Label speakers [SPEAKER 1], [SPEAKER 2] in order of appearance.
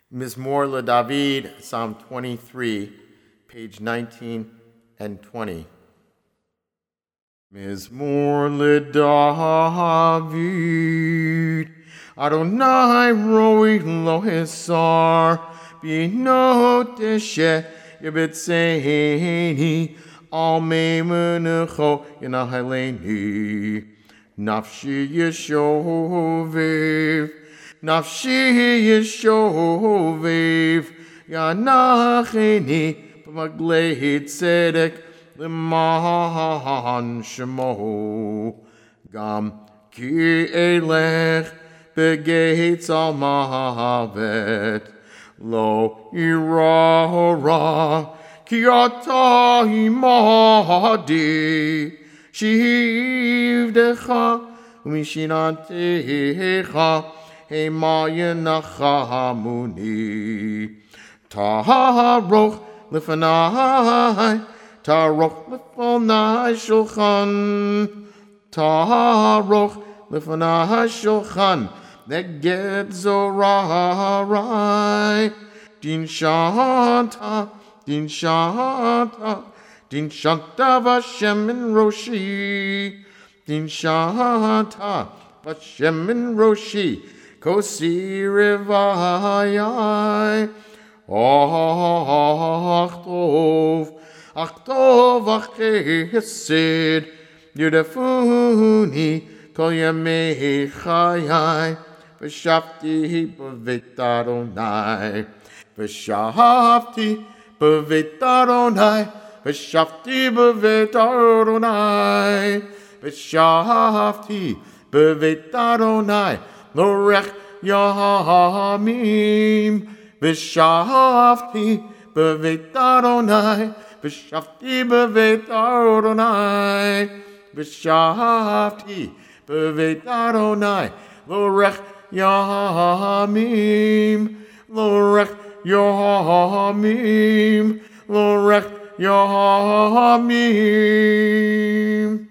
[SPEAKER 1] Mizmor LeDavid, Psalm 23, page 19 and 20. Mizmor LeDavid, Adonai roi lo hisar, bino teshe yebetzeini, al meimenecho yinahaleni, nafshi yeshovev, nafshi yeshovev, yanacheni, b'maglei tzedek, l'man shemo, gam ki elech, begates al mavet, lo irara, ki ata imadi, shivdecha, umishinantecha, hema yenachamuni, taroch lefanai, taroch lefanai shulchan, taroch lefanai shulchan, neged zorarai, din shanta, din shanta, din shanta v'Hashem in roshi, din shanta v'Hashem in roshi, kosi revayai, ach tov ach chesed, yudafuni kol yamei chayai, v'shavti b'vet Adonai, v'shavti b'vet Adonai, v'shavti b'vet Adonai, v'shavti b'vet Adonai, l'orech yamim, v'shavti b'vet Adonai, v'shavti b'vet Adonai, v'shavti b'vet Adonai, l'orech yamim, l'orech yamim, l'orech yamim.